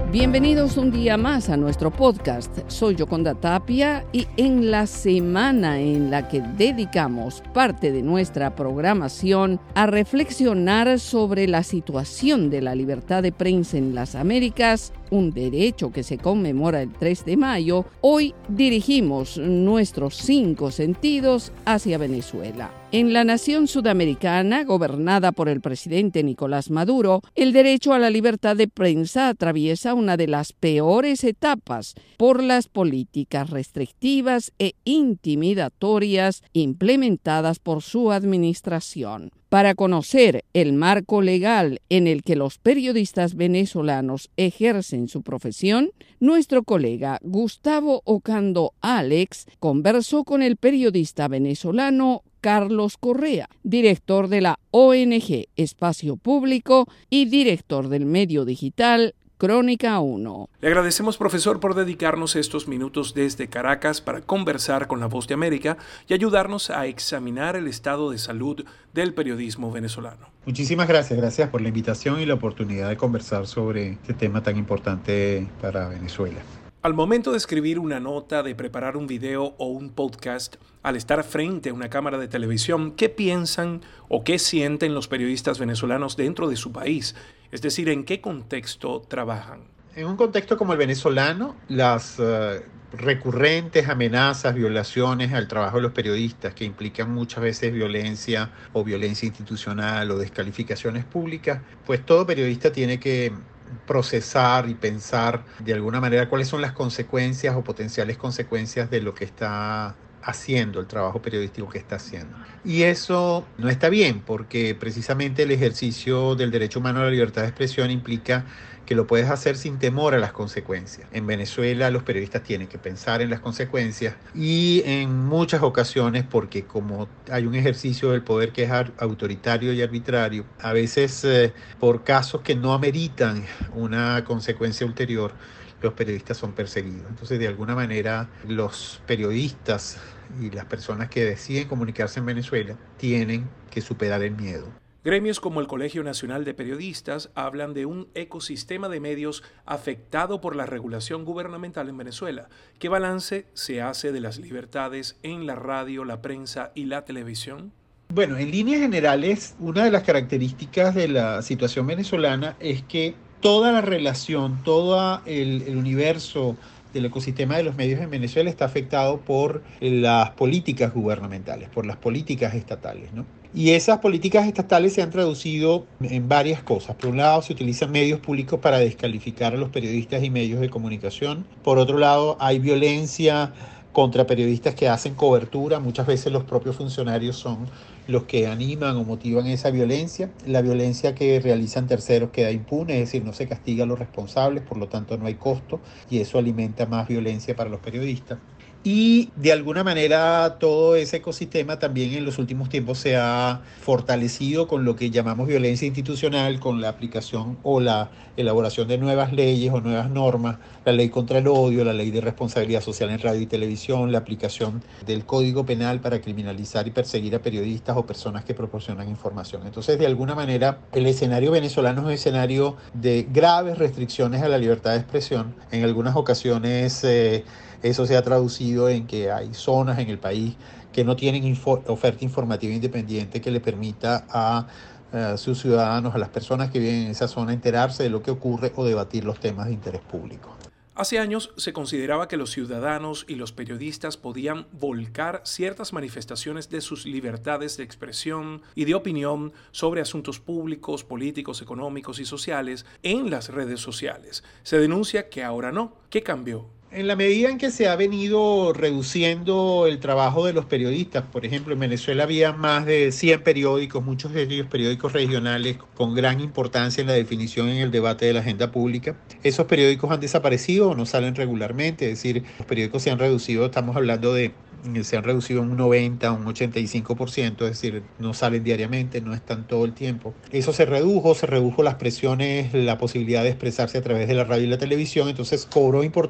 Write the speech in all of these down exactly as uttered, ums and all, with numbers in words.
Bienvenidos un día más a nuestro podcast. Soy Yoconda Tapia y en la semana en la que dedicamos parte de nuestra programación a reflexionar sobre la situación de la libertad de prensa en las Américas, un derecho que se conmemora el tres de mayo, hoy dirigimos nuestros cinco sentidos hacia Venezuela. En la nación sudamericana, gobernada por el presidente Nicolás Maduro, el derecho a la libertad de prensa atraviesa una de las peores etapas por las políticas restrictivas e intimidatorias implementadas por su administración. Para conocer el marco legal en el que los periodistas venezolanos ejercen su profesión, nuestro colega Gustavo Ocando Alex conversó con el periodista venezolano Carlos Correa, director de la O N G Espacio Público y director del medio digital Crónica uno. Le agradecemos, profesor, por dedicarnos estos minutos desde Caracas para conversar con La Voz de América y ayudarnos a examinar el estado de salud del periodismo venezolano. Muchísimas gracias, gracias por la invitación y la oportunidad de conversar sobre este tema tan importante para Venezuela. Al momento de escribir una nota, de preparar un video o un podcast, al estar frente a una cámara de televisión, ¿qué piensan o qué sienten los periodistas venezolanos dentro de su país? Es decir, ¿en qué contexto trabajan? En un contexto como el venezolano, las uh, recurrentes amenazas, violaciones al trabajo de los periodistas, que implican muchas veces violencia o violencia institucional o descalificaciones públicas, pues todo periodista tiene que procesar y pensar de alguna manera cuáles son las consecuencias o potenciales consecuencias de lo que está haciendo, el trabajo periodístico que está haciendo. Y eso no está bien, porque precisamente el ejercicio del derecho humano a la libertad de expresión implica que lo puedes hacer sin temor a las consecuencias. En Venezuela los periodistas tienen que pensar en las consecuencias y en muchas ocasiones, porque como hay un ejercicio del poder que es autoritario y arbitrario, a veces eh, por casos que no ameritan una consecuencia ulterior, los periodistas son perseguidos. Entonces, de alguna manera, los periodistas y las personas que deciden comunicarse en Venezuela tienen que superar el miedo. Gremios como el Colegio Nacional de Periodistas hablan de un ecosistema de medios afectado por la regulación gubernamental en Venezuela. ¿Qué balance se hace de las libertades en la radio, la prensa y la televisión? Bueno, en líneas generales, una de las características de la situación venezolana es que toda la relación, todo el, el universo del ecosistema de los medios en Venezuela está afectado por las políticas gubernamentales, por las políticas estatales, ¿no? Y esas políticas estatales se han traducido en varias cosas. Por un lado, se utilizan medios públicos para descalificar a los periodistas y medios de comunicación. Por otro lado, hay violencia contra periodistas que hacen cobertura. Muchas veces los propios funcionarios son los que animan o motivan esa violencia. La violencia que realizan terceros queda impune, es decir, no se castiga a los responsables, por lo tanto no hay costo y eso alimenta más violencia para los periodistas. Y de alguna manera todo ese ecosistema también en los últimos tiempos se ha fortalecido con lo que llamamos violencia institucional, con la aplicación o la elaboración de nuevas leyes o nuevas normas, la ley contra el odio, la ley de responsabilidad social en radio y televisión, la aplicación del Código Penal para criminalizar y perseguir a periodistas o personas que proporcionan información. Entonces, de alguna manera, el escenario venezolano es un escenario de graves restricciones a la libertad de expresión. En algunas ocasiones eh, eso se ha traducido en que hay zonas en el país que no tienen info- oferta informativa independiente que le permita a uh, sus ciudadanos, a las personas que viven en esa zona, enterarse de lo que ocurre o debatir los temas de interés público. Hace años se consideraba que los ciudadanos y los periodistas podían volcar ciertas manifestaciones de sus libertades de expresión y de opinión sobre asuntos públicos, políticos, económicos y sociales en las redes sociales. Se denuncia que ahora no. ¿Qué cambió? En la medida en que se ha venido reduciendo el trabajo de los periodistas, por ejemplo, en Venezuela había más de cien periódicos, muchos de ellos periódicos regionales con gran importancia en la definición en el debate de la agenda pública. Esos periódicos han desaparecido o no salen regularmente, es decir, los periódicos se han reducido, estamos hablando de se han reducido un noventa, un ochenta y cinco por ciento, es decir, no salen diariamente, no están todo el tiempo. Eso se redujo, se redujo las presiones, la posibilidad de expresarse a través de la radio y la televisión, entonces cobró importancia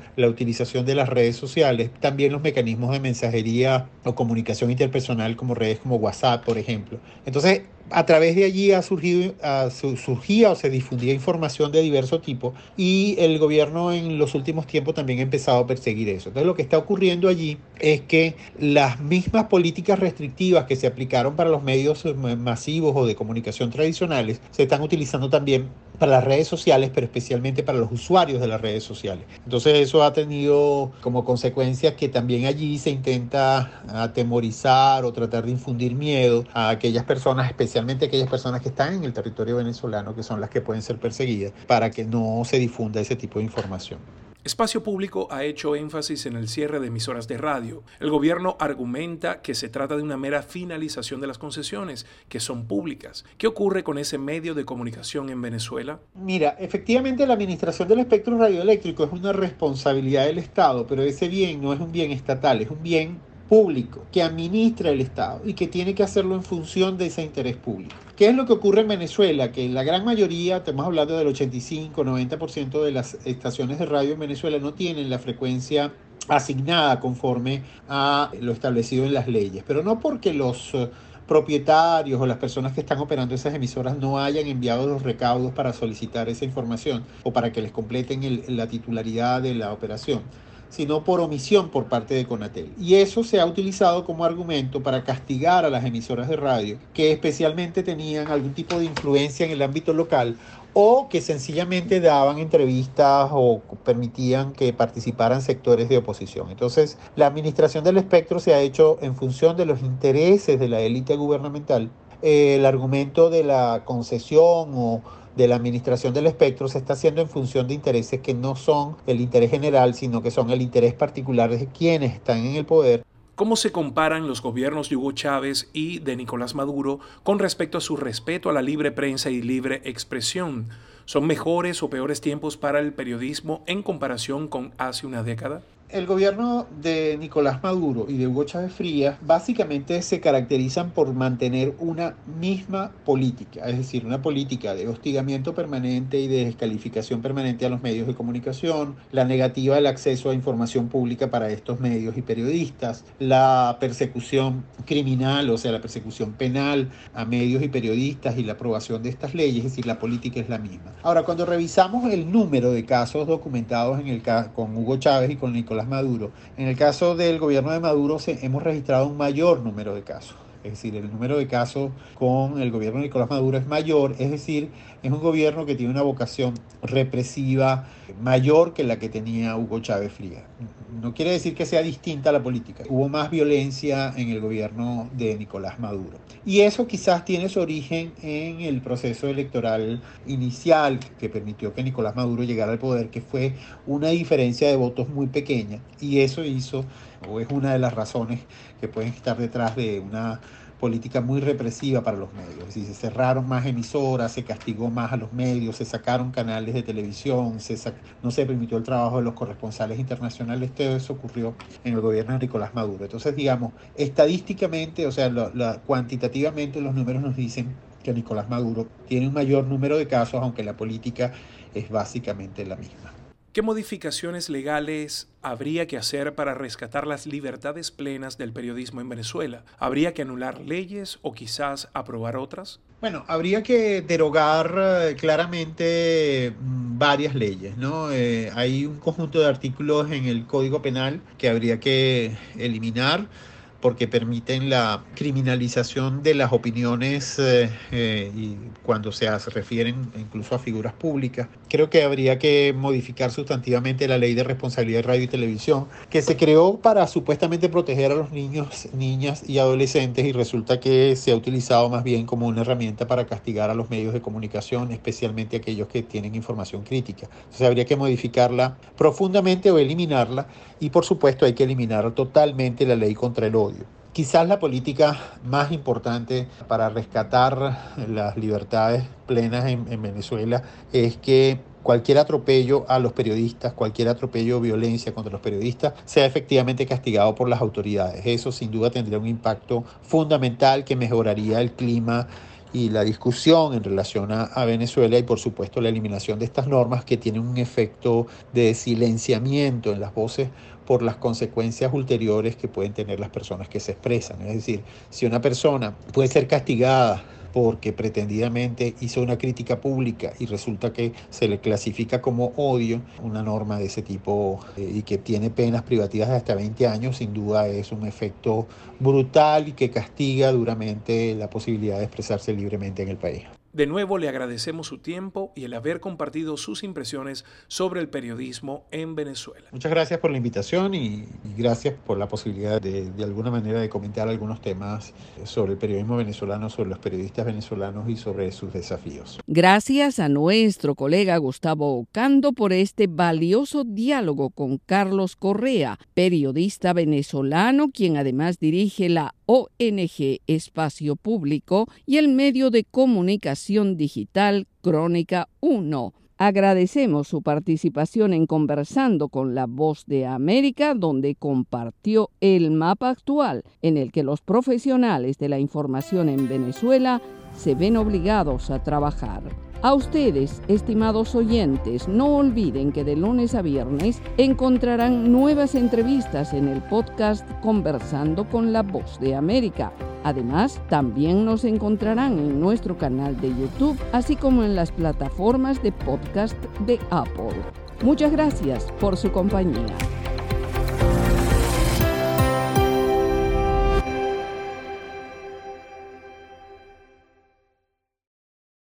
la utilización de las redes sociales, también los mecanismos de mensajería o comunicación interpersonal como redes como WhatsApp, por ejemplo. Entonces, a través de allí ha surgido, uh, surgía o se difundía información de diverso tipo y el gobierno en los últimos tiempos también ha empezado a perseguir eso. Entonces lo que está ocurriendo allí es que las mismas políticas restrictivas que se aplicaron para los medios masivos o de comunicación tradicionales se están utilizando también para las redes sociales, pero especialmente para los usuarios de las redes sociales. Entonces eso ha tenido como consecuencia que también allí se intenta atemorizar o tratar de infundir miedo a aquellas personas, especialmente aquellas personas que están en el territorio venezolano, que son las que pueden ser perseguidas, para que no se difunda ese tipo de información. Espacio Público ha hecho énfasis en el cierre de emisoras de radio. El gobierno argumenta que se trata de una mera finalización de las concesiones, que son públicas. ¿Qué ocurre con ese medio de comunicación en Venezuela? Mira, efectivamente la administración del espectro radioeléctrico es una responsabilidad del Estado, pero ese bien no es un bien estatal, es un bien público que administra el Estado y que tiene que hacerlo en función de ese interés público. ¿Qué es lo que ocurre en Venezuela? Que la gran mayoría, estamos hablando del ochenta y cinco, noventa por ciento de las estaciones de radio en Venezuela no tienen la frecuencia asignada conforme a lo establecido en las leyes, pero no porque los uh, propietarios o las personas que están operando esas emisoras no hayan enviado los recaudos para solicitar esa información o para que les completen el, la titularidad de la operación, sino por omisión por parte de Conatel. Y eso se ha utilizado como argumento para castigar a las emisoras de radio que especialmente tenían algún tipo de influencia en el ámbito local o que sencillamente daban entrevistas o permitían que participaran sectores de oposición. Entonces, la administración del espectro se ha hecho en función de los intereses de la élite gubernamental. Eh, el argumento de la concesión o de la administración del espectro se está haciendo en función de intereses que no son el interés general, sino que son el interés particular de quienes están en el poder. ¿Cómo se comparan los gobiernos de Hugo Chávez y de Nicolás Maduro con respecto a su respeto a la libre prensa y libre expresión? ¿Son mejores o peores tiempos para el periodismo en comparación con hace una década? El gobierno de Nicolás Maduro y de Hugo Chávez Frías básicamente se caracterizan por mantener una misma política, es decir, una política de hostigamiento permanente y de descalificación permanente a los medios de comunicación, la negativa del acceso a información pública para estos medios y periodistas, la persecución criminal, o sea, la persecución penal a medios y periodistas y la aprobación de estas leyes, es decir, la política es la misma. Ahora, cuando revisamos el número de casos documentados en el caso con Hugo Chávez y con Nicolás Maduro, en el caso del gobierno de Maduro se, hemos registrado un mayor número de casos. Es decir, el número de casos con el gobierno de Nicolás Maduro es mayor, es decir, es un gobierno que tiene una vocación represiva mayor que la que tenía Hugo Chávez Frías. No quiere decir que sea distinta a la política. Hubo más violencia en el gobierno de Nicolás Maduro. Y eso quizás tiene su origen en el proceso electoral inicial que permitió que Nicolás Maduro llegara al poder, que fue una diferencia de votos muy pequeña. Y eso hizo, o es una de las razones que pueden estar detrás de una política muy represiva para los medios. Es decir, se cerraron más emisoras, se castigó más a los medios, se sacaron canales de televisión, se sac... no se permitió el trabajo de los corresponsales internacionales. Todo eso ocurrió en el gobierno de Nicolás Maduro. Entonces, digamos, estadísticamente, o sea, la, la, cuantitativamente los números nos dicen que Nicolás Maduro tiene un mayor número de casos, aunque la política es básicamente la misma. ¿Qué modificaciones legales habría que hacer para rescatar las libertades plenas del periodismo en Venezuela? ¿Habría que anular leyes o quizás aprobar otras? Bueno, habría que derogar eh, claramente varias leyes, ¿no? Eh, hay un conjunto de artículos en el Código Penal que habría que eliminar, porque permiten la criminalización de las opiniones eh, eh, y cuando se refieren incluso a figuras públicas. Creo que habría que modificar sustantivamente la ley de responsabilidad de radio y televisión, que se creó para supuestamente proteger a los niños, niñas y adolescentes, y resulta que se ha utilizado más bien como una herramienta para castigar a los medios de comunicación, especialmente aquellos que tienen información crítica. Entonces habría que modificarla profundamente o eliminarla, y por supuesto hay que eliminar totalmente la ley contra el odio. Quizás la política más importante para rescatar las libertades plenas en, en Venezuela es que cualquier atropello a los periodistas, cualquier atropello o violencia contra los periodistas sea efectivamente castigado por las autoridades. Eso sin duda tendría un impacto fundamental que mejoraría el clima y la discusión en relación a, a Venezuela y por supuesto la eliminación de estas normas que tienen un efecto de silenciamiento en las voces por las consecuencias ulteriores que pueden tener las personas que se expresan. Es decir, si una persona puede ser castigada porque pretendidamente hizo una crítica pública y resulta que se le clasifica como odio, una norma de ese tipo eh, y que tiene penas privativas de hasta veinte años, sin duda es un efecto brutal y que castiga duramente la posibilidad de expresarse libremente en el país. De nuevo le agradecemos su tiempo y el haber compartido sus impresiones sobre el periodismo en Venezuela. Muchas gracias por la invitación y, y gracias por la posibilidad de, de alguna manera de comentar algunos temas sobre el periodismo venezolano, sobre los periodistas venezolanos y sobre sus desafíos. Gracias a nuestro colega Gustavo Ocando por este valioso diálogo con Carlos Correa, periodista venezolano, quien además dirige la O N G Espacio Público y el medio de comunicación digital Crónica uno. Agradecemos su participación en Conversando con la Voz de América, donde compartió el mapa actual en el que los profesionales de la información en Venezuela se ven obligados a trabajar. A ustedes, estimados oyentes, no olviden que de lunes a viernes encontrarán nuevas entrevistas en el podcast Conversando con la Voz de América. Además, también nos encontrarán en nuestro canal de YouTube, así como en las plataformas de podcast de Apple. Muchas gracias por su compañía.